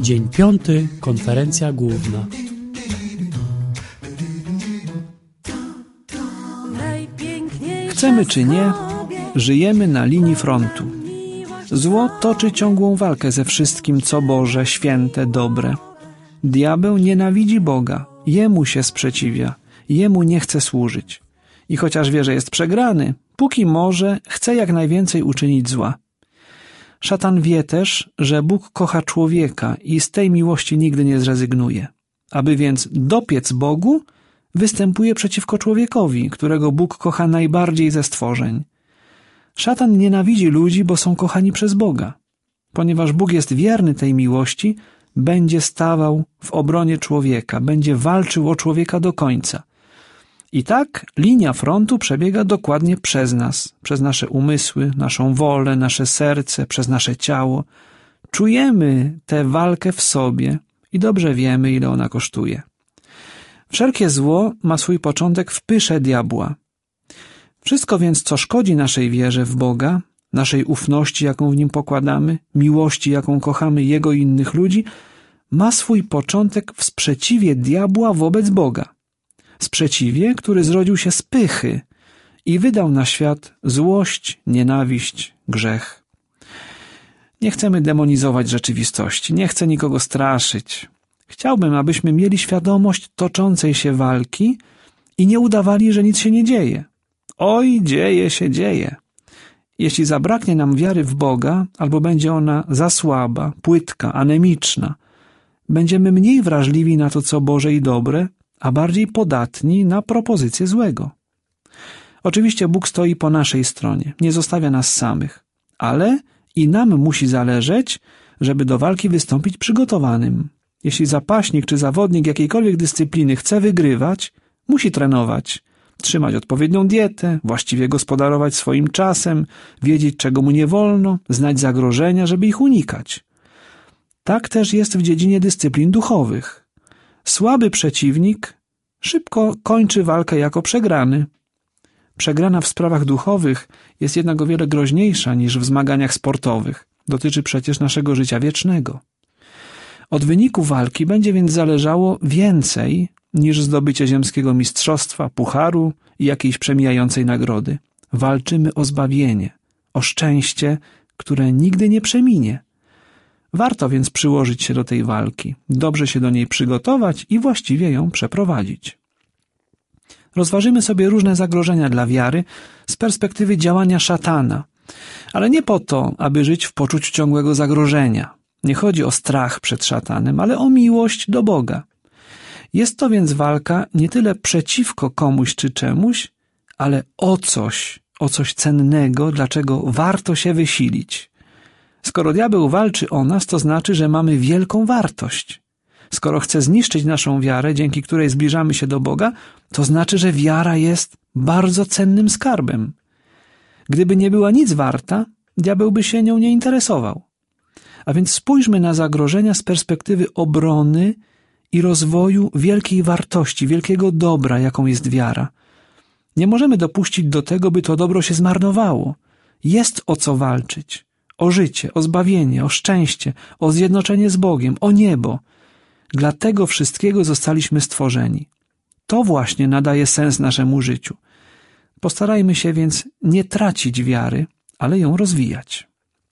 Dzień 5. Konferencja główna. Chcemy czy nie, żyjemy na linii frontu. Zło toczy ciągłą walkę ze wszystkim, co Boże, święte, dobre. Diabeł nienawidzi Boga, Jemu się sprzeciwia, Jemu nie chce służyć. I chociaż wie, że jest przegrany, póki może, chce jak najwięcej uczynić zła. Szatan wie też, że Bóg kocha człowieka i z tej miłości nigdy nie zrezygnuje. Aby więc dopiec Bogu, występuje przeciwko człowiekowi, którego Bóg kocha najbardziej ze stworzeń. Szatan nienawidzi ludzi, bo są kochani przez Boga. Ponieważ Bóg jest wierny tej miłości, będzie stawał w obronie człowieka, będzie walczył o człowieka do końca. I tak linia frontu przebiega dokładnie przez nas, przez nasze umysły, naszą wolę, nasze serce, przez nasze ciało. Czujemy tę walkę w sobie i dobrze wiemy, ile ona kosztuje. Wszelkie zło ma swój początek w pysze diabła. Wszystko więc, co szkodzi naszej wierze w Boga, naszej ufności, jaką w Nim pokładamy, miłości, jaką kochamy Jego i innych ludzi, ma swój początek w sprzeciwie diabła wobec Boga. Sprzeciwie, który zrodził się z pychy i wydał na świat złość, nienawiść, grzech. Nie chcemy demonizować rzeczywistości, nie chcę nikogo straszyć. Chciałbym, abyśmy mieli świadomość toczącej się walki i nie udawali, że nic się nie dzieje. Oj, dzieje się, dzieje. Jeśli zabraknie nam wiary w Boga, albo będzie ona za słaba, płytka, anemiczna, będziemy mniej wrażliwi na to, co Boże i dobre, a bardziej podatni na propozycje złego. Oczywiście Bóg stoi po naszej stronie, nie zostawia nas samych, ale i nam musi zależeć, żeby do walki wystąpić przygotowanym. Jeśli zapaśnik czy zawodnik jakiejkolwiek dyscypliny chce wygrywać, musi trenować, trzymać odpowiednią dietę, właściwie gospodarować swoim czasem, wiedzieć, czego mu nie wolno, znać zagrożenia, żeby ich unikać. Tak też jest w dziedzinie dyscyplin duchowych. Słaby przeciwnik szybko kończy walkę jako przegrany. Przegrana w sprawach duchowych jest jednak o wiele groźniejsza niż w zmaganiach sportowych. Dotyczy przecież naszego życia wiecznego. Od wyniku walki będzie więc zależało więcej niż zdobycie ziemskiego mistrzostwa, pucharu i jakiejś przemijającej nagrody. Walczymy o zbawienie, o szczęście, które nigdy nie przeminie. Warto więc przyłożyć się do tej walki, dobrze się do niej przygotować i właściwie ją przeprowadzić. Rozważymy sobie różne zagrożenia dla wiary z perspektywy działania szatana, ale nie po to, aby żyć w poczuciu ciągłego zagrożenia. Nie chodzi o strach przed szatanem, ale o miłość do Boga. Jest to więc walka nie tyle przeciwko komuś czy czemuś, ale o coś cennego, dlaczego warto się wysilić. Skoro diabeł walczy o nas, to znaczy, że mamy wielką wartość. Skoro chce zniszczyć naszą wiarę, dzięki której zbliżamy się do Boga, to znaczy, że wiara jest bardzo cennym skarbem. Gdyby nie była nic warta, diabeł by się nią nie interesował. A więc spójrzmy na zagrożenia z perspektywy obrony i rozwoju wielkiej wartości, wielkiego dobra, jaką jest wiara. Nie możemy dopuścić do tego, by to dobro się zmarnowało. Jest o co walczyć. O życie, o zbawienie, o szczęście, o zjednoczenie z Bogiem, o niebo. Dla tego wszystkiego zostaliśmy stworzeni. To właśnie nadaje sens naszemu życiu. Postarajmy się więc nie tracić wiary, ale ją rozwijać.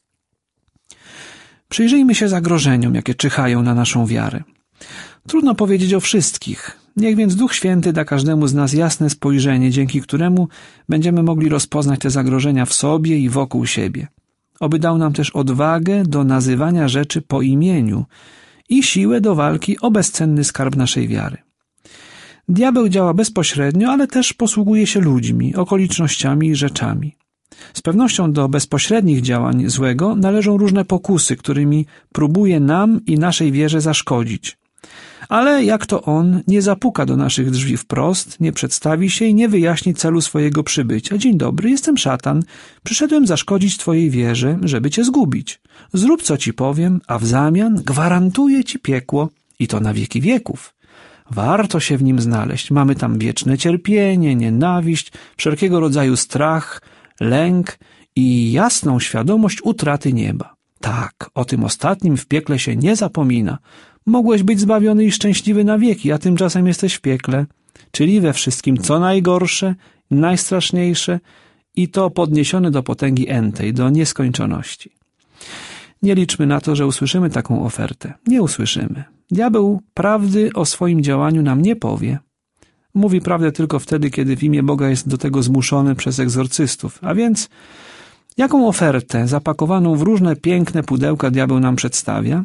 Przyjrzyjmy się zagrożeniom, jakie czyhają na naszą wiarę. Trudno powiedzieć o wszystkich. Niech więc Duch Święty da każdemu z nas jasne spojrzenie, dzięki któremu będziemy mogli rozpoznać te zagrożenia w sobie i wokół siebie. Oby dał nam też odwagę do nazywania rzeczy po imieniu i siłę do walki o bezcenny skarb naszej wiary. Diabeł działa bezpośrednio, ale też posługuje się ludźmi, okolicznościami i rzeczami. Z pewnością do bezpośrednich działań złego należą różne pokusy, którymi próbuje nam i naszej wierze zaszkodzić. Ale jak to on nie zapuka do naszych drzwi wprost, nie przedstawi się i nie wyjaśni celu swojego przybycia. Dzień dobry, jestem szatan. Przyszedłem zaszkodzić twojej wierze, żeby cię zgubić. Zrób, co ci powiem, a w zamian gwarantuję ci piekło i to na wieki wieków. Warto się w nim znaleźć. Mamy tam wieczne cierpienie, nienawiść, wszelkiego rodzaju strach, lęk i jasną świadomość utraty nieba. Tak, o tym ostatnim w piekle się nie zapomina. Mogłeś być zbawiony i szczęśliwy na wieki, a tymczasem jesteś w piekle, czyli we wszystkim co najgorsze, najstraszniejsze i to podniesione do potęgi entej, do nieskończoności. Nie liczmy na to, że usłyszymy taką ofertę. Nie usłyszymy. Diabeł prawdy o swoim działaniu nam nie powie. Mówi prawdę tylko wtedy, kiedy w imię Boga jest do tego zmuszony przez egzorcystów. A więc jaką ofertę zapakowaną w różne piękne pudełka diabeł nam przedstawia?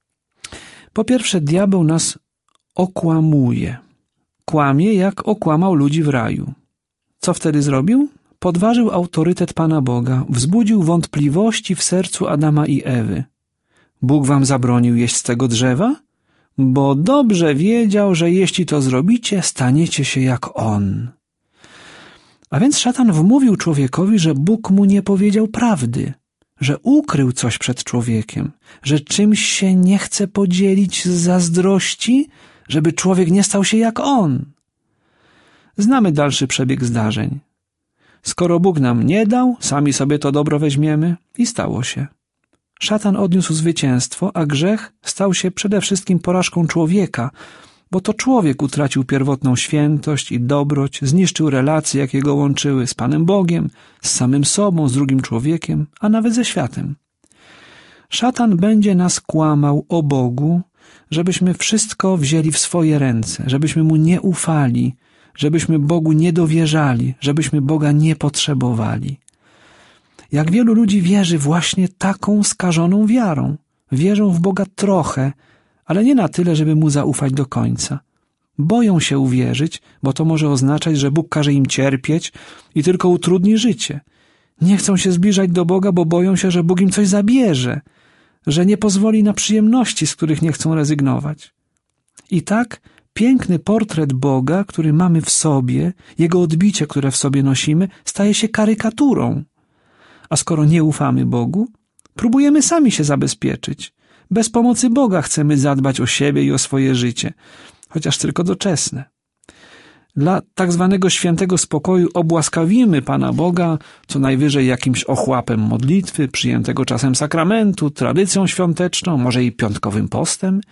Po pierwsze, diabeł nas okłamuje. Kłamie, jak okłamał ludzi w raju. Co wtedy zrobił? Podważył autorytet Pana Boga, wzbudził wątpliwości w sercu Adama i Ewy. Bóg wam zabronił jeść z tego drzewa? Bo dobrze wiedział, że jeśli to zrobicie, staniecie się jak On. A więc szatan wmówił człowiekowi, że Bóg mu nie powiedział prawdy, że ukrył coś przed człowiekiem, że czymś się nie chce podzielić z zazdrości, żeby człowiek nie stał się jak On. Znamy dalszy przebieg zdarzeń. Skoro Bóg nam nie dał, sami sobie to dobro weźmiemy i stało się. Szatan odniósł zwycięstwo, a grzech stał się przede wszystkim porażką człowieka, bo to człowiek utracił pierwotną świętość i dobroć, zniszczył relacje, jakie go łączyły z Panem Bogiem, z samym sobą, z drugim człowiekiem, a nawet ze światem. Szatan będzie nas kłamał o Bogu, żebyśmy wszystko wzięli w swoje ręce, żebyśmy Mu nie ufali, żebyśmy Bogu nie dowierzali, żebyśmy Boga nie potrzebowali. Jak wielu ludzi wierzy właśnie taką skażoną wiarą. Wierzą w Boga trochę, ale nie na tyle, żeby Mu zaufać do końca. Boją się uwierzyć, bo to może oznaczać, że Bóg każe im cierpieć i tylko utrudni życie. Nie chcą się zbliżać do Boga, bo boją się, że Bóg im coś zabierze, że nie pozwoli na przyjemności, z których nie chcą rezygnować. I tak piękny portret Boga, który mamy w sobie, Jego odbicie, które w sobie nosimy, staje się karykaturą. A skoro nie ufamy Bogu, próbujemy sami się zabezpieczyć. Bez pomocy Boga chcemy zadbać o siebie i o swoje życie, chociaż tylko doczesne. Dla tak zwanego świętego spokoju obłaskawimy Pana Boga co najwyżej jakimś ochłapem modlitwy, przyjętego czasem sakramentu, tradycją świąteczną, może i piątkowym postem.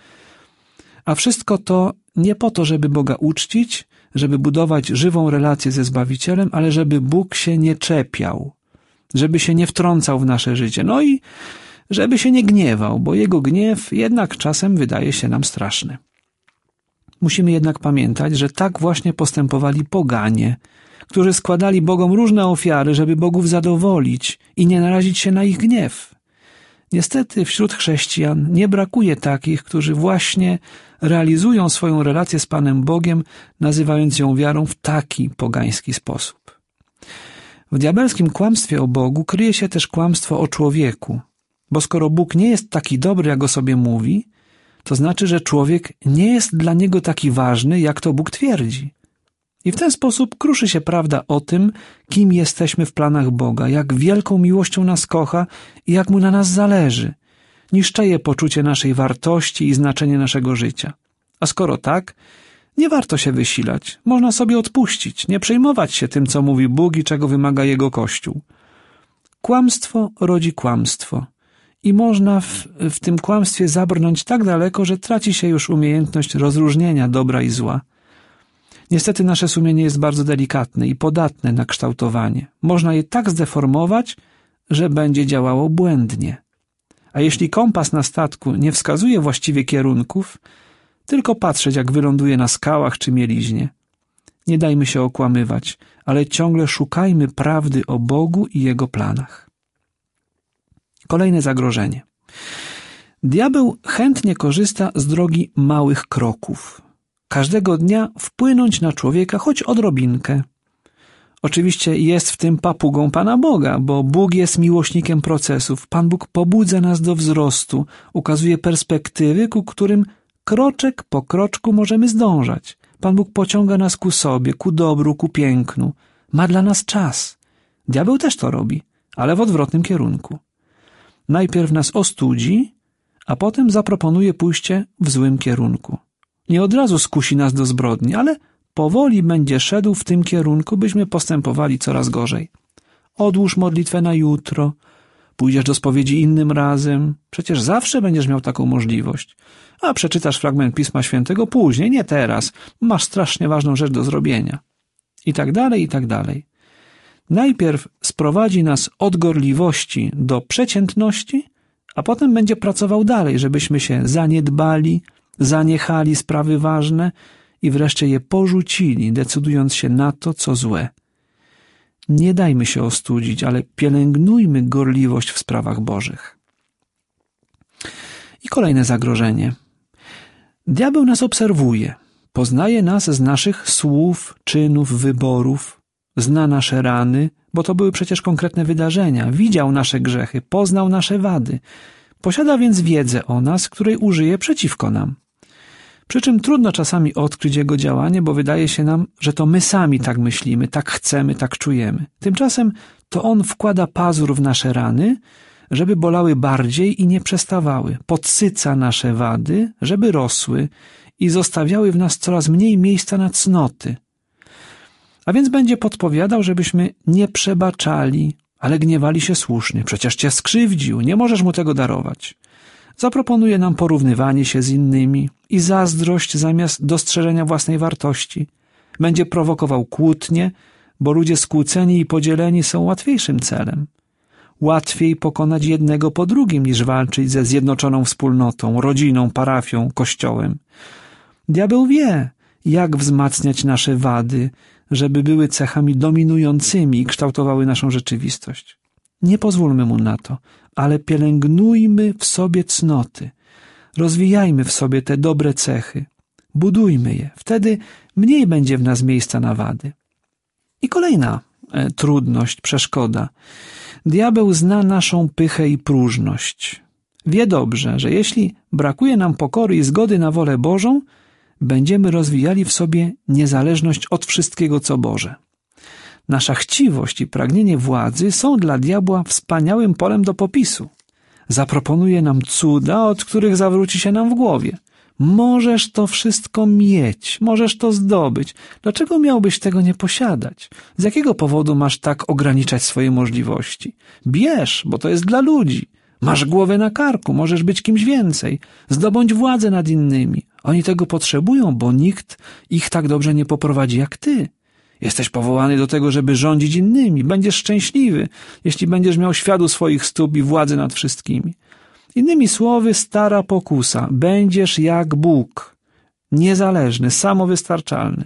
A wszystko to nie po to, żeby Boga uczcić, żeby budować żywą relację ze Zbawicielem, ale żeby Bóg się nie czepiał, żeby się nie wtrącał w nasze życie, no i żeby się nie gniewał, bo Jego gniew jednak czasem wydaje się nam straszny. Musimy jednak pamiętać, że tak właśnie postępowali poganie, którzy składali Bogom różne ofiary, żeby Bogów zadowolić i nie narazić się na ich gniew. Niestety wśród chrześcijan nie brakuje takich, którzy właśnie realizują swoją relację z Panem Bogiem, nazywając ją wiarą w taki pogański sposób. W diabelskim kłamstwie o Bogu kryje się też kłamstwo o człowieku, bo skoro Bóg nie jest taki dobry, jak o sobie mówi, to znaczy, że człowiek nie jest dla niego taki ważny, jak to Bóg twierdzi. I w ten sposób kruszy się prawda o tym, kim jesteśmy w planach Boga, jak wielką miłością nas kocha i jak Mu na nas zależy. Niszczeje poczucie naszej wartości i znaczenie naszego życia. A skoro tak, nie warto się wysilać, można sobie odpuścić, nie przejmować się tym, co mówi Bóg i czego wymaga Jego Kościół. Kłamstwo rodzi kłamstwo. I można w tym kłamstwie zabrnąć tak daleko, że traci się już umiejętność rozróżnienia dobra i zła. Niestety nasze sumienie jest bardzo delikatne i podatne na kształtowanie. Można je tak zdeformować, że będzie działało błędnie. A jeśli kompas na statku nie wskazuje właściwie kierunków, tylko patrzeć, jak wyląduje na skałach czy mieliźnie. Nie dajmy się okłamywać, ale ciągle szukajmy prawdy o Bogu i Jego planach. Kolejne zagrożenie. Diabeł chętnie korzysta z drogi małych kroków. Każdego dnia wpłynąć na człowieka choć odrobinkę. Oczywiście jest w tym papugą Pana Boga, bo Bóg jest miłośnikiem procesów. Pan Bóg pobudza nas do wzrostu, ukazuje perspektywy, ku którym kroczek po kroczku możemy zdążać. Pan Bóg pociąga nas ku sobie, ku dobru, ku pięknu. Ma dla nas czas. Diabeł też to robi, ale w odwrotnym kierunku. Najpierw nas ostudzi, a potem zaproponuje pójście w złym kierunku. Nie od razu skusi nas do zbrodni, ale powoli będzie szedł w tym kierunku, byśmy postępowali coraz gorzej. Odłóż modlitwę na jutro, pójdziesz do spowiedzi innym razem. Przecież zawsze będziesz miał taką możliwość. A przeczytasz fragment Pisma Świętego później, nie teraz. Masz strasznie ważną rzecz do zrobienia. I tak dalej, i tak dalej. Najpierw sprowadzi nas od gorliwości do przeciętności, a potem będzie pracował dalej, żebyśmy się zaniedbali, zaniechali sprawy ważne i wreszcie je porzucili, decydując się na to, co złe. Nie dajmy się ostudzić, ale pielęgnujmy gorliwość w sprawach bożych. I kolejne zagrożenie. Diabeł nas obserwuje, poznaje nas z naszych słów, czynów, wyborów, zna nasze rany, bo to były przecież konkretne wydarzenia, widział nasze grzechy, poznał nasze wady. Posiada więc wiedzę o nas, której użyje przeciwko nam. Przy czym trudno czasami odkryć jego działanie, bo wydaje się nam, że to my sami tak myślimy, tak chcemy, tak czujemy. Tymczasem to on wkłada pazur w nasze rany, żeby bolały bardziej i nie przestawały. Podsyca nasze wady, żeby rosły i zostawiały w nas coraz mniej miejsca na cnoty. A więc będzie podpowiadał, żebyśmy nie przebaczali, ale gniewali się słusznie. Przecież cię skrzywdził, nie możesz mu tego darować. Zaproponuje nam porównywanie się z innymi i zazdrość zamiast dostrzeżenia własnej wartości. Będzie prowokował kłótnie, bo ludzie skłóceni i podzieleni są łatwiejszym celem. Łatwiej pokonać jednego po drugim, niż walczyć ze zjednoczoną wspólnotą, rodziną, parafią, kościołem. Diabeł wie, jak wzmacniać nasze wady, żeby były cechami dominującymi i kształtowały naszą rzeczywistość. Nie pozwólmy mu na to, ale pielęgnujmy w sobie cnoty. Rozwijajmy w sobie te dobre cechy. Budujmy je. Wtedy mniej będzie w nas miejsca na wady. I kolejna trudność, przeszkoda. Diabeł zna naszą pychę i próżność. Wie dobrze, że jeśli brakuje nam pokory i zgody na wolę Bożą, będziemy rozwijali w sobie niezależność od wszystkiego, co Boże. Nasza chciwość i pragnienie władzy są dla diabła wspaniałym polem do popisu. Zaproponuje nam cuda, od których zawróci się nam w głowie. Możesz to wszystko mieć, możesz to zdobyć. Dlaczego miałbyś tego nie posiadać? Z jakiego powodu masz tak ograniczać swoje możliwości? Bierz, bo to jest dla ludzi. Masz głowę na karku, możesz być kimś więcej. Zdobądź władzę nad innymi. Oni tego potrzebują, bo nikt ich tak dobrze nie poprowadzi jak ty. Jesteś powołany do tego, żeby rządzić innymi. Będziesz szczęśliwy, jeśli będziesz miał świat u swoich stóp i władzę nad wszystkimi. Innymi słowy, stara pokusa. Będziesz jak Bóg. Niezależny, samowystarczalny.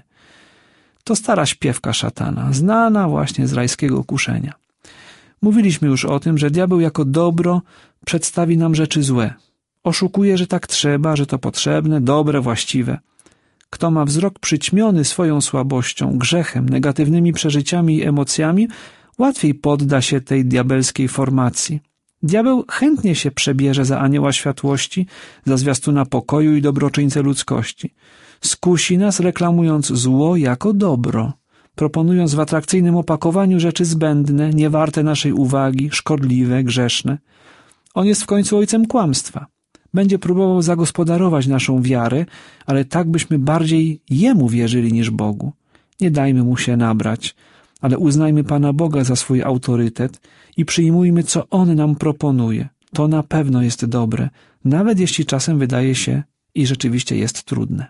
To stara śpiewka szatana, znana właśnie z rajskiego kuszenia. Mówiliśmy już o tym, że diabeł jako dobro przedstawi nam rzeczy złe. Oszukuje, że tak trzeba, że to potrzebne, dobre, właściwe. Kto ma wzrok przyćmiony swoją słabością, grzechem, negatywnymi przeżyciami i emocjami, łatwiej podda się tej diabelskiej formacji. Diabeł chętnie się przebierze za anioła światłości, za zwiastuna pokoju i dobroczyńcę ludzkości. Skusi nas, reklamując zło jako dobro, proponując w atrakcyjnym opakowaniu rzeczy zbędne, niewarte naszej uwagi, szkodliwe, grzeszne. On jest w końcu ojcem kłamstwa. Będzie próbował zagospodarować naszą wiarę, ale tak byśmy bardziej Jemu wierzyli niż Bogu. Nie dajmy Mu się nabrać, ale uznajmy Pana Boga za swój autorytet i przyjmujmy, co On nam proponuje. To na pewno jest dobre, nawet jeśli czasem wydaje się i rzeczywiście jest trudne.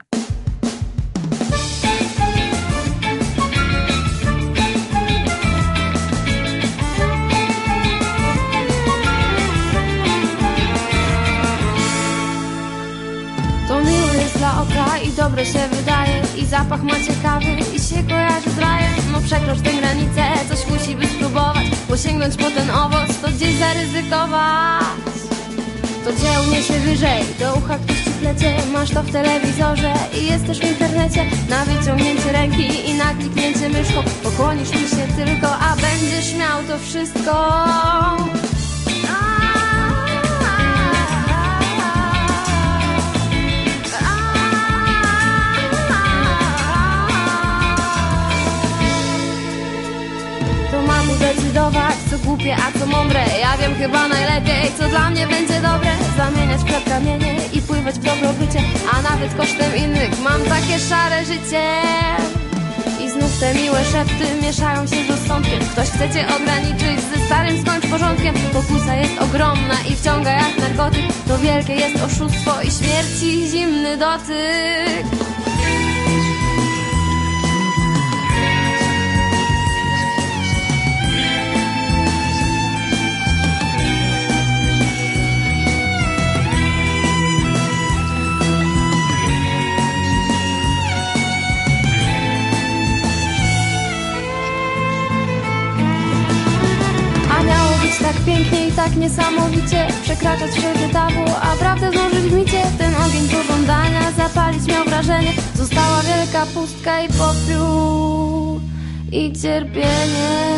I dobre się wydaje, i zapach ma ciekawy, i się kojarzy z rajem. No przekrocz tę granicę, coś musi by spróbować, bo sięgnąć po ten owoc, to gdzieś zaryzykować. To cię uniesie wyżej, do ucha ktoś ci plecie. Masz to w telewizorze i jest też w internecie. Na wyciągnięcie ręki i na kliknięcie myszką pokłonisz mi się tylko, a będziesz miał to wszystko. Decydować, co głupie, a co mądre. Ja wiem chyba najlepiej, co dla mnie będzie dobre. Zamieniać chleb kamienie i pływać w dobrobycie, a nawet kosztem innych mam takie szare życie. I znów te miłe szepty mieszają się z rozsądkiem. Ktoś chce cię ograniczyć ze starym więc skończ porządkiem. Pokusa jest ogromna i wciąga jak narkotyk. To wielkie jest oszustwo i śmierci zimny dotyk. Tak pięknie i tak niesamowicie przekraczać wszelkie tabu, a prawdę złożyć w micie. Ten ogień pożądania zapalić miał wrażenie. Została wielka pustka i popiół i cierpienie.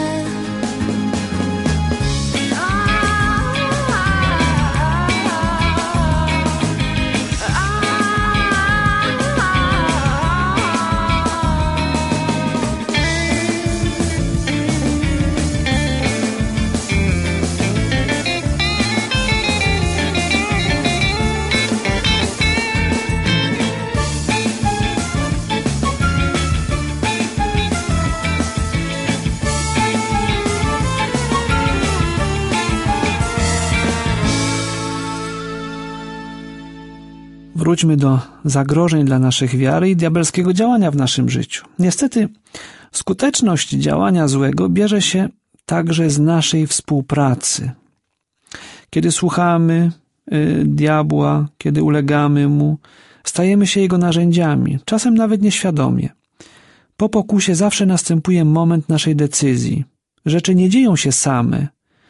Wróćmy do zagrożeń dla naszych wiary i diabelskiego działania w naszym życiu. Niestety, skuteczność działania złego bierze się także z naszej współpracy. Kiedy słuchamy diabła, kiedy ulegamy mu, stajemy się jego narzędziami, czasem nawet nieświadomie. Po pokusie zawsze następuje moment naszej decyzji. Rzeczy nie dzieją się same,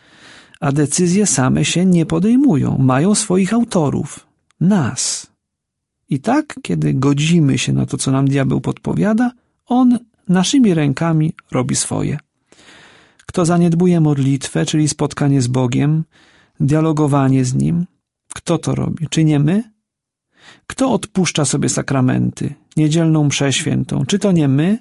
a decyzje same się nie podejmują, mają swoich autorów, nas. I tak, kiedy godzimy się na to, co nam diabeł podpowiada, on naszymi rękami robi swoje. Kto zaniedbuje modlitwę, czyli spotkanie z Bogiem, dialogowanie z Nim, kto to robi? Czy nie my? Kto odpuszcza sobie sakramenty, niedzielną mszę świętą? Czy to nie my?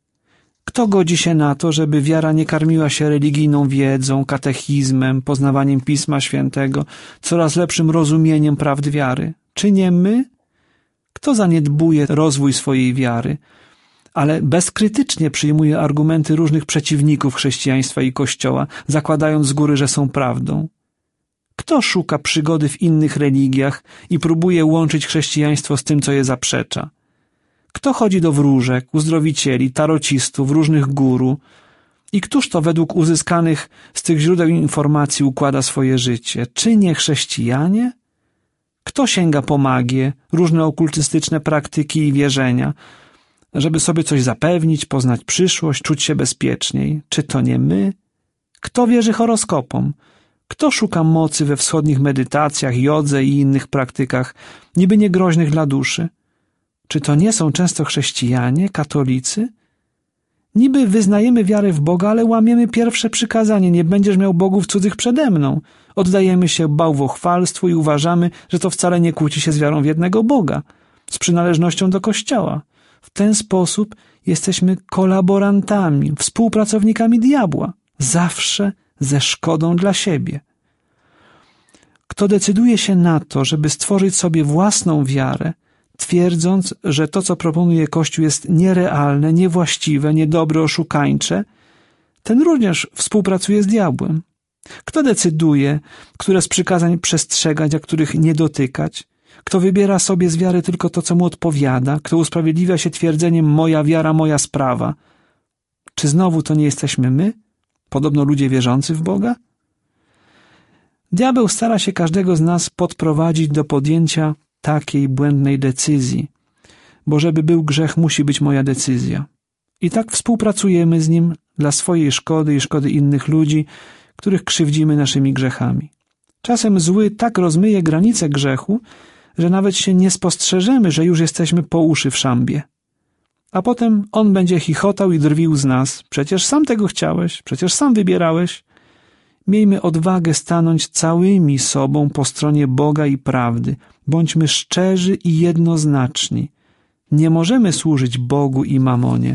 Kto godzi się na to, żeby wiara nie karmiła się religijną wiedzą, katechizmem, poznawaniem Pisma Świętego, coraz lepszym rozumieniem prawd wiary? Czy nie my? Kto zaniedbuje rozwój swojej wiary, ale bezkrytycznie przyjmuje argumenty różnych przeciwników chrześcijaństwa i Kościoła, zakładając z góry, że są prawdą? Kto szuka przygody w innych religiach i próbuje łączyć chrześcijaństwo z tym, co je zaprzecza? Kto chodzi do wróżek, uzdrowicieli, tarocistów, różnych guru? I któż to według uzyskanych z tych źródeł informacji układa swoje życie? Czy nie chrześcijanie? Kto sięga po magię, różne okultystyczne praktyki i wierzenia, żeby sobie coś zapewnić, poznać przyszłość, czuć się bezpieczniej? Czy to nie my? Kto wierzy horoskopom? Kto szuka mocy we wschodnich medytacjach, jodze i innych praktykach, niby niegroźnych dla duszy? Czy to nie są często chrześcijanie, katolicy? Niby wyznajemy wiarę w Boga, ale łamiemy pierwsze przykazanie: nie będziesz miał bogów cudzych przede mną. Oddajemy się bałwochwalstwu i uważamy, że to wcale nie kłóci się z wiarą w jednego Boga, z przynależnością do Kościoła. W ten sposób jesteśmy kolaborantami, współpracownikami diabła, zawsze ze szkodą dla siebie. Kto decyduje się na to, żeby stworzyć sobie własną wiarę, twierdząc, że to, co proponuje Kościół, jest nierealne, niewłaściwe, niedobre, oszukańcze, ten również współpracuje z diabłem. Kto decyduje, które z przykazań przestrzegać, a których nie dotykać? Kto wybiera sobie z wiary tylko to, co mu odpowiada? Kto usprawiedliwia się twierdzeniem: moja wiara, moja sprawa? Czy znowu to nie jesteśmy my? Podobno ludzie wierzący w Boga? Diabeł stara się każdego z nas podprowadzić do podjęcia takiej błędnej decyzji, bo żeby był grzech, musi być moja decyzja. I tak współpracujemy z nim dla swojej szkody i szkody innych ludzi, których krzywdzimy naszymi grzechami. Czasem zły tak rozmyje granice grzechu, że nawet się nie spostrzeżemy, że już jesteśmy po uszy w szambie. A potem on będzie chichotał i drwił z nas. Przecież sam tego chciałeś, przecież sam wybierałeś. Miejmy odwagę stanąć całymi sobą po stronie Boga i prawdy. Bądźmy szczerzy i jednoznaczni. Nie możemy służyć Bogu i mamonie.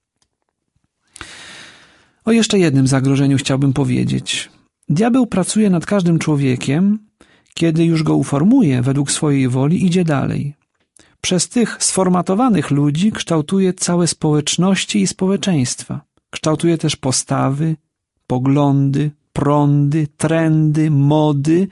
O jeszcze jednym zagrożeniu chciałbym powiedzieć. Diabeł pracuje nad każdym człowiekiem, kiedy już go uformuje według swojej woli, idzie dalej. Przez tych sformatowanych ludzi kształtuje całe społeczności i społeczeństwa. Kształtuje też postawy, poglądy, prądy, trendy, mody,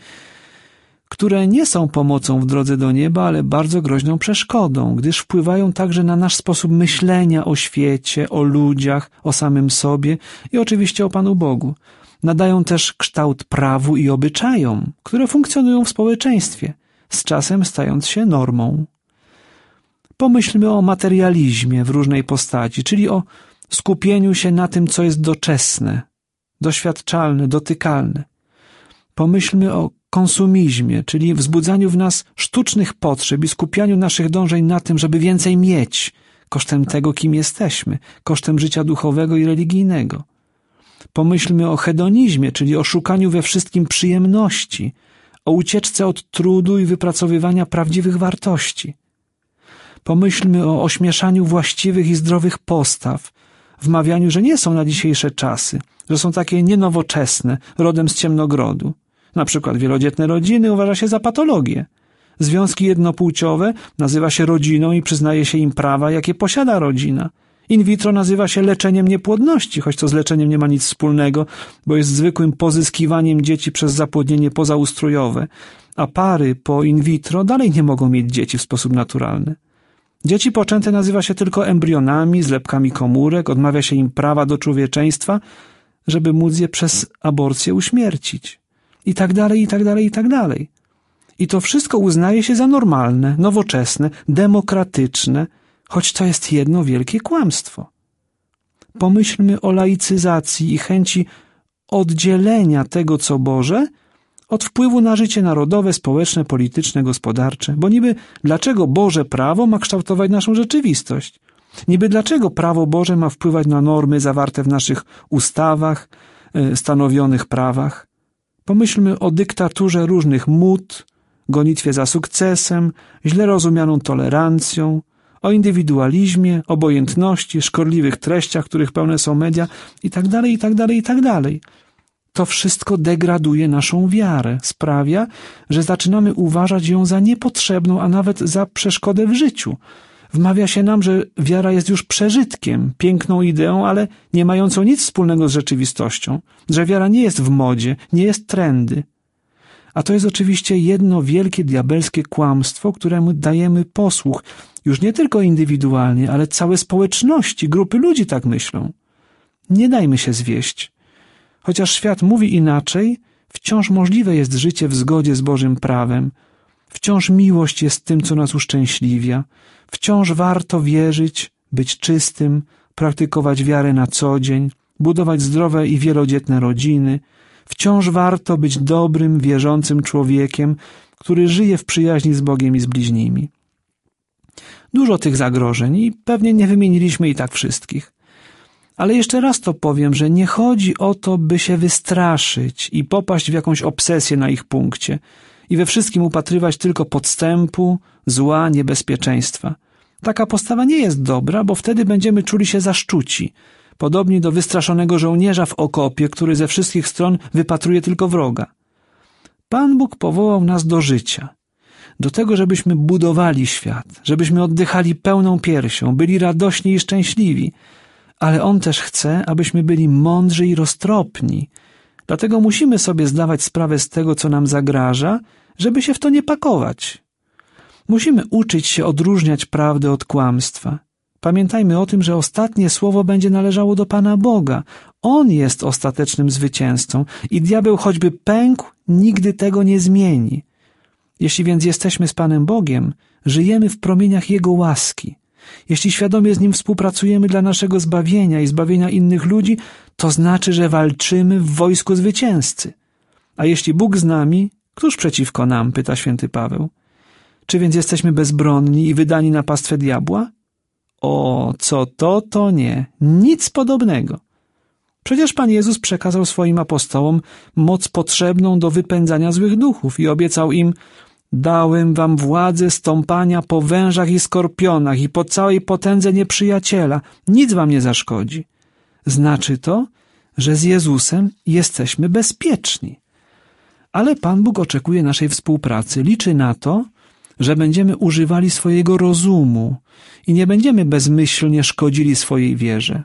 które nie są pomocą w drodze do nieba, ale bardzo groźną przeszkodą, gdyż wpływają także na nasz sposób myślenia o świecie, o ludziach, o samym sobie i oczywiście o Panu Bogu. Nadają też kształt prawu i obyczajom, które funkcjonują w społeczeństwie, z czasem stając się normą. Pomyślmy o materializmie w różnej postaci, czyli o skupieniu się na tym, co jest doczesne, doświadczalne, dotykalne. Pomyślmy o konsumizmie, czyli wzbudzaniu w nas sztucznych potrzeb i skupianiu naszych dążeń na tym, żeby więcej mieć, kosztem tego, kim jesteśmy, kosztem życia duchowego i religijnego. Pomyślmy o hedonizmie, czyli o szukaniu we wszystkim przyjemności, o ucieczce od trudu i wypracowywania prawdziwych wartości. Pomyślmy o ośmieszaniu właściwych i zdrowych postaw, wmawianiu, że nie są na dzisiejsze czasy, że są takie nienowoczesne, rodem z ciemnogrodu. Na przykład wielodzietne rodziny uważa się za patologię. Związki jednopłciowe nazywa się rodziną i przyznaje się im prawa, jakie posiada rodzina. In vitro nazywa się leczeniem niepłodności, choć to z leczeniem nie ma nic wspólnego, bo jest zwykłym pozyskiwaniem dzieci przez zapłodnienie pozaustrojowe, a pary po in vitro dalej nie mogą mieć dzieci w sposób naturalny. Dzieci poczęte nazywa się tylko embrionami, zlepkami komórek, odmawia się im prawa do człowieczeństwa, żeby móc je przez aborcję uśmiercić. I tak dalej, i tak dalej, i tak dalej. I to wszystko uznaje się za normalne, nowoczesne, demokratyczne, choć to jest jedno wielkie kłamstwo. Pomyślmy o laicyzacji i chęci oddzielenia tego, co Boże, od wpływu na życie narodowe, społeczne, polityczne, gospodarcze. Bo niby dlaczego Boże prawo ma kształtować naszą rzeczywistość? Niby dlaczego prawo Boże ma wpływać na normy zawarte w naszych ustawach, stanowionych prawach? Pomyślmy o dyktaturze różnych mód, gonitwie za sukcesem, źle rozumianą tolerancją, o indywidualizmie, obojętności, szkodliwych treściach, których pełne są media itd., itd., itd. To wszystko degraduje naszą wiarę, sprawia, że zaczynamy uważać ją za niepotrzebną, a nawet za przeszkodę w życiu. Wmawia się nam, że wiara jest już przeżytkiem, piękną ideą, ale nie mającą nic wspólnego z rzeczywistością, że wiara nie jest w modzie, nie jest trendy. A to jest oczywiście jedno wielkie diabelskie kłamstwo, któremu dajemy posłuch, już nie tylko indywidualnie, ale całe społeczności, grupy ludzi tak myślą. Nie dajmy się zwieść. Chociaż świat mówi inaczej, wciąż możliwe jest życie w zgodzie z Bożym prawem. Wciąż miłość jest tym, co nas uszczęśliwia. Wciąż warto wierzyć, być czystym, praktykować wiarę na co dzień, budować zdrowe i wielodzietne rodziny. Wciąż warto być dobrym, wierzącym człowiekiem, który żyje w przyjaźni z Bogiem i z bliźnimi. Dużo tych zagrożeń i pewnie nie wymieniliśmy i tak wszystkich. Ale jeszcze raz to powiem, że nie chodzi o to, by się wystraszyć i popaść w jakąś obsesję na ich punkcie i we wszystkim upatrywać tylko podstępu, zła, niebezpieczeństwa. Taka postawa nie jest dobra, bo wtedy będziemy czuli się zaszczuci, podobni do wystraszonego żołnierza w okopie, który ze wszystkich stron wypatruje tylko wroga. Pan Bóg powołał nas do życia, do tego, żebyśmy budowali świat, żebyśmy oddychali pełną piersią, byli radośni i szczęśliwi, ale On też chce, abyśmy byli mądrzy i roztropni. Dlatego musimy sobie zdawać sprawę z tego, co nam zagraża, żeby się w to nie pakować. Musimy uczyć się odróżniać prawdę od kłamstwa. Pamiętajmy o tym, że ostatnie słowo będzie należało do Pana Boga. On jest ostatecznym zwycięzcą i diabeł choćby pękł, nigdy tego nie zmieni. Jeśli więc jesteśmy z Panem Bogiem, żyjemy w promieniach Jego łaski. Jeśli świadomie z Nim współpracujemy dla naszego zbawienia i zbawienia innych ludzi, to znaczy, że walczymy w wojsku zwycięzcy. A jeśli Bóg z nami, któż przeciwko nam, pyta święty Paweł. Czy więc jesteśmy bezbronni i wydani na pastwę diabła? O, co to nie, nic podobnego. Przecież Pan Jezus przekazał swoim apostołom moc potrzebną do wypędzania złych duchów i obiecał im: dałem wam władzę stąpania po wężach i skorpionach i po całej potędze nieprzyjaciela. Nic wam nie zaszkodzi. Znaczy to, że z Jezusem jesteśmy bezpieczni. Ale Pan Bóg oczekuje naszej współpracy. Liczy na to, że będziemy używali swojego rozumu i nie będziemy bezmyślnie szkodzili swojej wierze.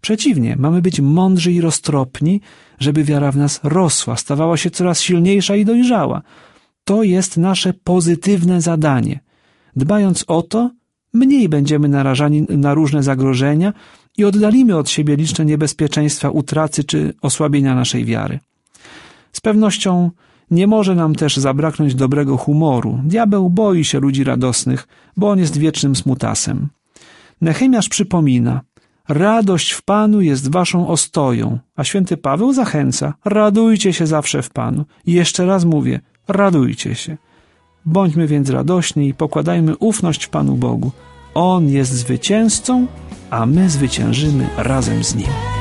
Przeciwnie, mamy być mądrzy i roztropni, żeby wiara w nas rosła, stawała się coraz silniejsza i dojrzała. To jest nasze pozytywne zadanie. Dbając o to, mniej będziemy narażani na różne zagrożenia i oddalimy od siebie liczne niebezpieczeństwa utraty czy osłabienia naszej wiary. Z pewnością nie może nam też zabraknąć dobrego humoru. Diabeł boi się ludzi radosnych, bo on jest wiecznym smutasem. Nehemiasz przypomina: radość w Panu jest waszą ostoją, a święty Paweł zachęca: radujcie się zawsze w Panu. I jeszcze raz mówię, radujcie się. Bądźmy więc radośni i pokładajmy ufność w Panu Bogu. On jest zwycięzcą, a my zwyciężymy razem z Nim.